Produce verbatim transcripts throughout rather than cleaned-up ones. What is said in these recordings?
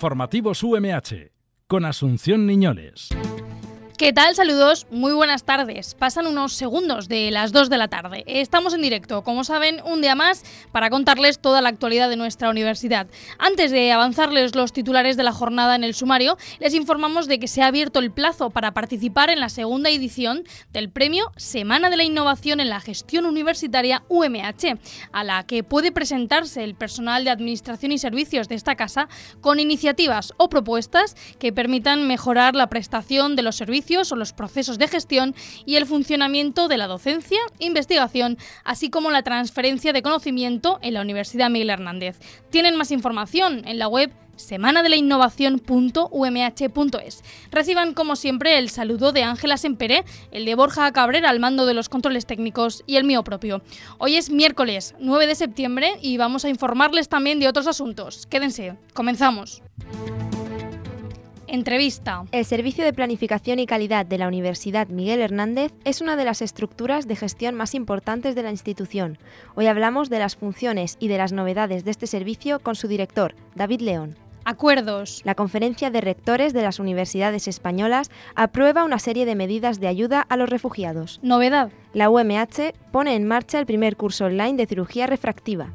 Informativos U M H, con Asunción Niñoles. ¿Qué tal? Saludos, muy buenas tardes. Pasan unos segundos de las dos de la tarde. Estamos en directo, como saben, un día más para contarles toda la actualidad de nuestra universidad. Antes de avanzarles los titulares de la jornada en el sumario, les informamos de que se ha abierto el plazo para participar en la segunda edición del premio Semana de la Innovación en la Gestión Universitaria U M H, a la que puede presentarse el personal de Administración y Servicios de esta casa con iniciativas o propuestas que permitan mejorar la prestación de los servicios o los procesos de gestión y el funcionamiento de la docencia, investigación, así como la transferencia de conocimiento en la Universidad Miguel Hernández. Tienen más información en la web semana de la innovación punto u m h punto es. Reciban, como siempre, el saludo de Ángela Semperé, el de Borja Cabrera al mando de los controles técnicos y el mío propio. Hoy es miércoles nueve de septiembre y vamos a informarles también de otros asuntos. Quédense, comenzamos. Entrevista. El Servicio de Planificación y Calidad de la Universidad Miguel Hernández es una de las estructuras de gestión más importantes de la institución. Hoy hablamos de las funciones y de las novedades de este servicio con su director, David León. Acuerdos. La Conferencia de Rectores de las Universidades Españolas aprueba una serie de medidas de ayuda a los refugiados. Novedad. La U M H pone en marcha el primer curso online de cirugía refractiva.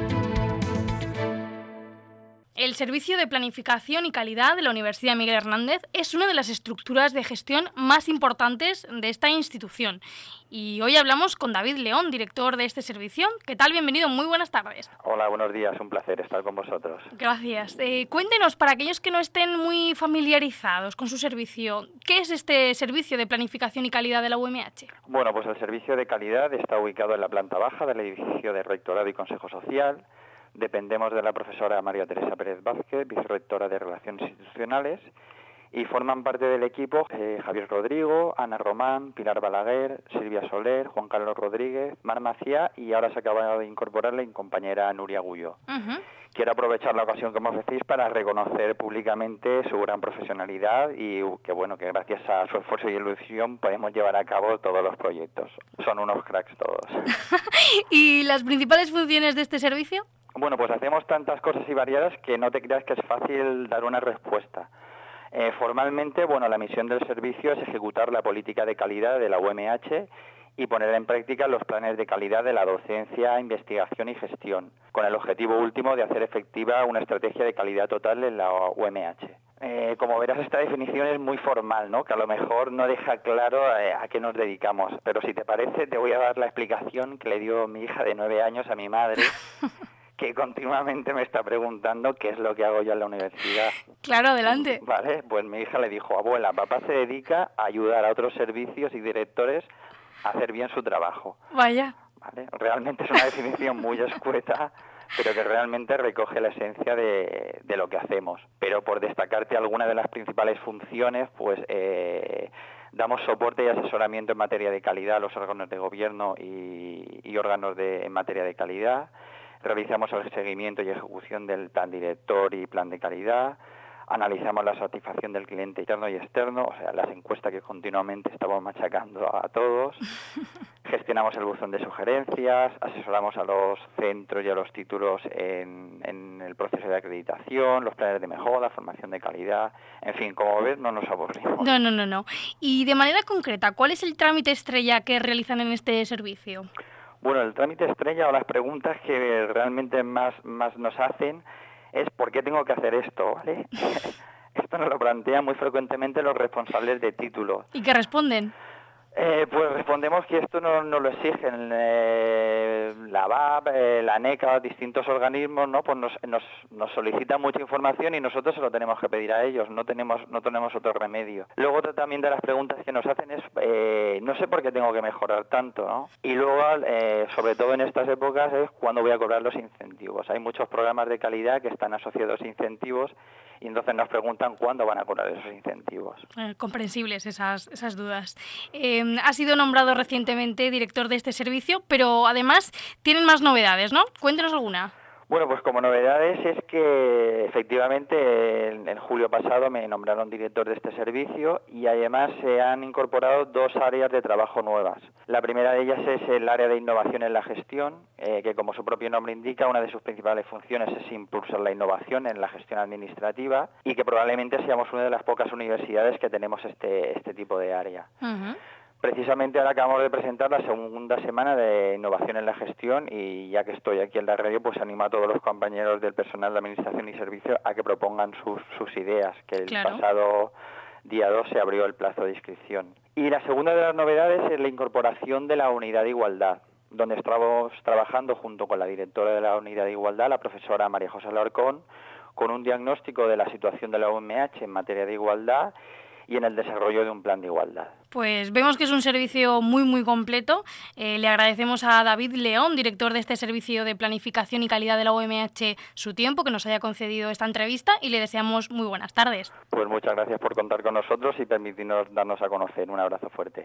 El Servicio de Planificación y Calidad de la Universidad Miguel Hernández es una de las estructuras de gestión más importantes de esta institución. Y hoy hablamos con David León, director de este servicio. ¿Qué tal? Bienvenido, muy buenas tardes. Hola, buenos días, un placer estar con vosotros. Gracias. Eh, cuéntenos, para aquellos que no estén muy familiarizados con su servicio, ¿qué es este Servicio de Planificación y Calidad de la U M H? Bueno, pues el Servicio de Calidad está ubicado en la planta baja del edificio de Rectorado y Consejo Social. Dependemos de la profesora María Teresa Pérez Vázquez, vicerrectora de Relaciones Institucionales, y forman parte del equipo eh, Javier Rodrigo, Ana Román, Pilar Balaguer, Silvia Soler, Juan Carlos Rodríguez, Mar Macía y ahora se acaba de incorporar la compañera Nuria Gullo. Uh-huh. Quiero aprovechar la ocasión que me ofrecéis para reconocer públicamente su gran profesionalidad y que bueno, que gracias a su esfuerzo y ilusión podemos llevar a cabo todos los proyectos. Son unos cracks todos. ¿Y las principales funciones de este servicio? Bueno, pues hacemos tantas cosas y variadas que no te creas que es fácil dar una respuesta. Eh, formalmente, bueno, la misión del servicio es ejecutar la política de calidad de la U M H y poner en práctica los planes de calidad de la docencia, investigación y gestión, con el objetivo último de hacer efectiva una estrategia de calidad total en la U M H. Eh, como verás, esta definición es muy formal, ¿no? Que a lo mejor no deja claro eh, a qué nos dedicamos, pero si te parece te voy a dar la explicación que le dio mi hija de nueve años a mi madre, que continuamente me está preguntando qué es lo que hago yo en la universidad. Claro, adelante. Vale, pues mi hija le dijo, abuela, papá se dedica a ayudar a otros servicios y directores a hacer bien su trabajo. Vaya. Vale, realmente es una definición muy escueta, pero que realmente recoge la esencia de, de lo que hacemos. Pero por destacarte alguna de las principales funciones, pues eh, damos soporte y asesoramiento en materia de calidad a los órganos de gobierno y, y órganos de, en materia de calidad. Realizamos el seguimiento y ejecución del plan director y plan de calidad, analizamos la satisfacción del cliente interno y externo, o sea, las encuestas que continuamente estamos machacando a todos, gestionamos el buzón de sugerencias, asesoramos a los centros y a los títulos en, en el proceso de acreditación, los planes de mejora, formación de calidad, en fin, como ves, no nos aburrimos. No, no, no, no. Y de manera concreta, ¿cuál es el trámite estrella que realizan en este servicio? Bueno, el trámite estrella o las preguntas que realmente más, más nos hacen es ¿por qué tengo que hacer esto? ¿Vale? Esto nos lo plantean muy frecuentemente los responsables de títulos. ¿Y qué responden? Eh, pues respondemos que esto no, no lo exigen eh, la V A P, eh, la NECA, distintos organismos, ¿no? Pues nos, nos, nos solicitan mucha información y nosotros se lo tenemos que pedir a ellos, no tenemos no tenemos otro remedio. Luego otra también de las preguntas que nos hacen es eh, no sé por qué tengo que mejorar tanto, ¿no? Y luego, eh, sobre todo en estas épocas, es cuándo voy a cobrar los incentivos. Hay muchos programas de calidad que están asociados a incentivos y entonces nos preguntan cuándo van a cobrar esos incentivos. Eh, comprensibles esas, esas dudas. Eh, ha sido nombrado recientemente director de este servicio, pero además tienen más novedades, ¿no? Cuéntenos alguna. Bueno, pues como novedades es que efectivamente en, en julio pasado me nombraron director de este servicio y además se han incorporado dos áreas de trabajo nuevas. La primera de ellas es el área de innovación en la gestión, eh, que como su propio nombre indica, una de sus principales funciones es impulsar la innovación en la gestión administrativa y que probablemente seamos una de las pocas universidades que tenemos este, este tipo de área. Uh-huh. Precisamente ahora acabamos de presentar la segunda semana de innovación en la gestión y ya que estoy aquí en la radio, pues animo a todos los compañeros del personal de administración y servicio a que propongan sus, sus ideas, que el claro. pasado día dos se abrió el plazo de inscripción. Y la segunda de las novedades es la incorporación de la unidad de igualdad, donde estamos trabajando junto con la directora de la unidad de igualdad, la profesora María José Alarcón, con un diagnóstico de la situación de la U M H en materia de igualdad y en el desarrollo de un plan de igualdad. Pues vemos que es un servicio muy, muy completo. Eh, le agradecemos a David León, director de este servicio de planificación y calidad de la U M H, su tiempo, que nos haya concedido esta entrevista y le deseamos muy buenas tardes. Pues muchas gracias por contar con nosotros y permitirnos darnos a conocer. Un abrazo fuerte.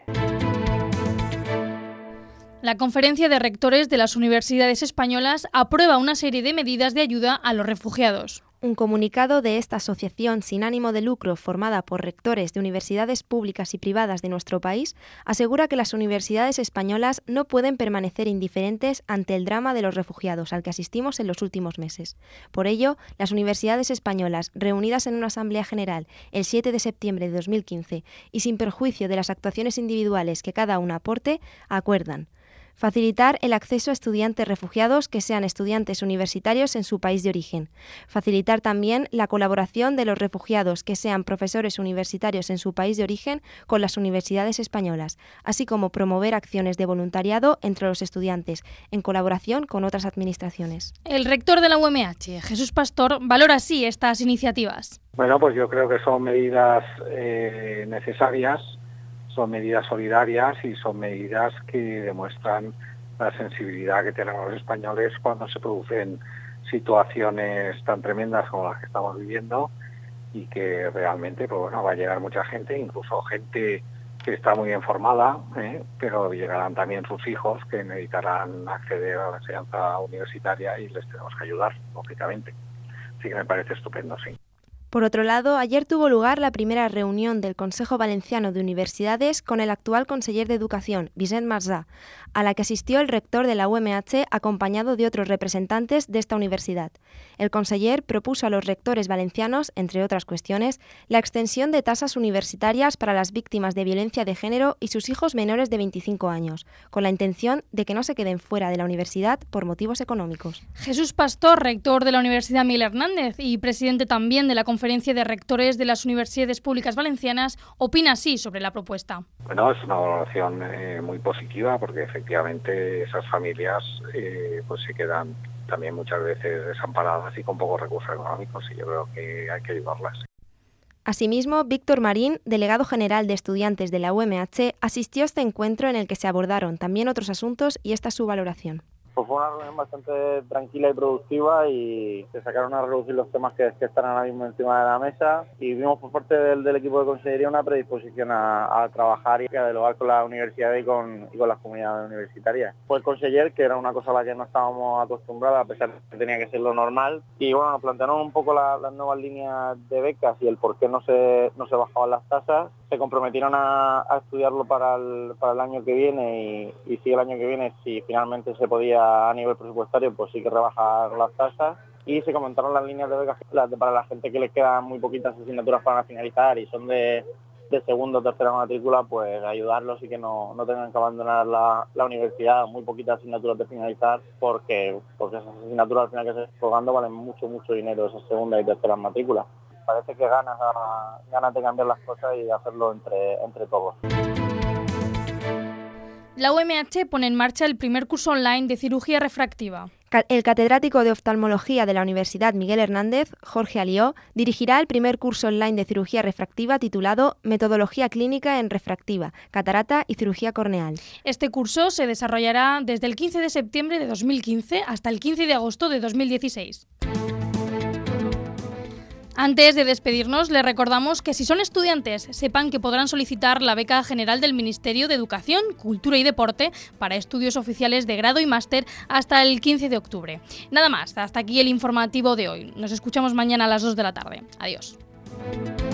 La Conferencia de Rectores de las Universidades Españolas aprueba una serie de medidas de ayuda a los refugiados. Un comunicado de esta asociación sin ánimo de lucro formada por rectores de universidades públicas y privadas de nuestro país asegura que las universidades españolas no pueden permanecer indiferentes ante el drama de los refugiados al que asistimos en los últimos meses. Por ello, las universidades españolas, reunidas en una asamblea general el siete de septiembre de dos mil quince y sin perjuicio de las actuaciones individuales que cada una aporte, acuerdan facilitar el acceso a estudiantes refugiados que sean estudiantes universitarios en su país de origen. Facilitar también la colaboración de los refugiados que sean profesores universitarios en su país de origen con las universidades españolas, así como promover acciones de voluntariado entre los estudiantes, en colaboración con otras administraciones. El rector de la U M H, Jesús Pastor, valora así estas iniciativas. Bueno, pues yo creo que son medidas eh, necesarias, son medidas solidarias y son medidas que demuestran la sensibilidad que tenemos los españoles cuando se producen situaciones tan tremendas como las que estamos viviendo y que realmente pues bueno, va a llegar mucha gente, incluso gente que está muy informada, ¿eh? pero llegarán también sus hijos que necesitarán acceder a la enseñanza universitaria y les tenemos que ayudar, lógicamente. Así que me parece estupendo, sí. Por otro lado, ayer tuvo lugar la primera reunión del Consejo Valenciano de Universidades con el actual conseller de Educación, Vicent Marsà, a la que asistió el rector de la U M H acompañado de otros representantes de esta universidad. El conseller propuso a los rectores valencianos, entre otras cuestiones, la extensión de tasas universitarias para las víctimas de violencia de género y sus hijos menores de veinticinco años, con la intención de que no se queden fuera de la universidad por motivos económicos. Jesús Pastor, rector de la Universidad Miguel Hernández y presidente también de la Conferencia de Rectores de las Universidades Públicas Valencianas, opina así sobre la propuesta. Bueno, es una valoración eh, muy positiva porque efectivamente esas familias eh, pues se quedan también muchas veces desamparadas y con pocos recursos económicos y yo creo que hay que ayudarlas. Asimismo, Víctor Marín, delegado general de estudiantes de la U M H, asistió a este encuentro en el que se abordaron también otros asuntos y esta es su valoración. Pues fue una reunión bastante tranquila y productiva y se sacaron a reducir los temas que, que están ahora mismo encima de la mesa y vimos por parte del, del equipo de consellería una predisposición a, a trabajar y a dialogar con la universidad y con, y con las comunidades universitarias. Fue el conseller, que era una cosa a la que no estábamos acostumbrados, a pesar de que tenía que ser lo normal, y bueno, nos plantearon un poco la, las nuevas líneas de becas y el por qué no se, no se bajaban las tasas. Se comprometieron a, a estudiarlo para el, para el año que viene y, y si el año que viene, si finalmente se podía a nivel presupuestario, pues sí que rebajar las tasas. Y se comentaron las líneas de becas para la gente que les quedan muy poquitas asignaturas para finalizar y son de, de segunda o tercera matrícula, pues ayudarlos y que no, no tengan que abandonar la, la universidad, muy poquitas asignaturas de finalizar, porque, porque esas asignaturas al final que se están pagando valen mucho, mucho dinero, esas segunda y terceras matrículas. Parece que ganas, ganas de cambiar las cosas y de hacerlo entre, entre todos. La U M H pone en marcha el primer curso online de cirugía refractiva. El catedrático de oftalmología de la Universidad Miguel Hernández, Jorge Alió, dirigirá el primer curso online de cirugía refractiva titulado Metodología clínica en refractiva, catarata y cirugía corneal. Este curso se desarrollará desde el quince de septiembre de dos mil quince hasta el quince de agosto de dos mil dieciséis. Antes de despedirnos, les recordamos que si son estudiantes, sepan que podrán solicitar la beca general del Ministerio de Educación, Cultura y Deporte para estudios oficiales de grado y máster hasta el quince de octubre. Nada más, hasta aquí el informativo de hoy. Nos escuchamos mañana a las dos de la tarde. Adiós.